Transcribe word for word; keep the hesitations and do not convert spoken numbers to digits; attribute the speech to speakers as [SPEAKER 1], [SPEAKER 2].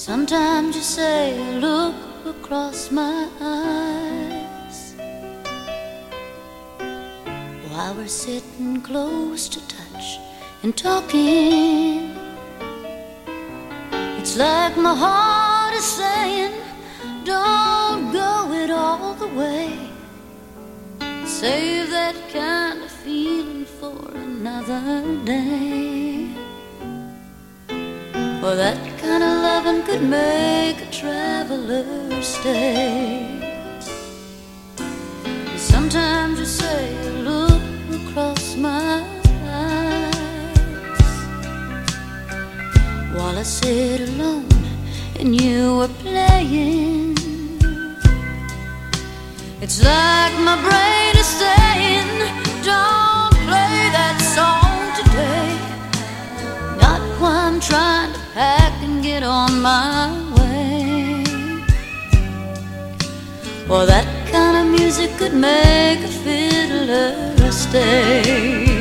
[SPEAKER 1] Sometimes you say, look across my eyes, while we're sitting close to touch and talking. It's like my heart is saying, don't go it all the way. Save that kind of feeling for another day. For that kind of loving could make a traveler stay. Sometimes you say, look across my eyes, while I sit alone and you were playing. It's like my brain is saying, don't play that song today. Not while I'm trying to pack and get on my way. Well, that kind of music could make a fiddler stay.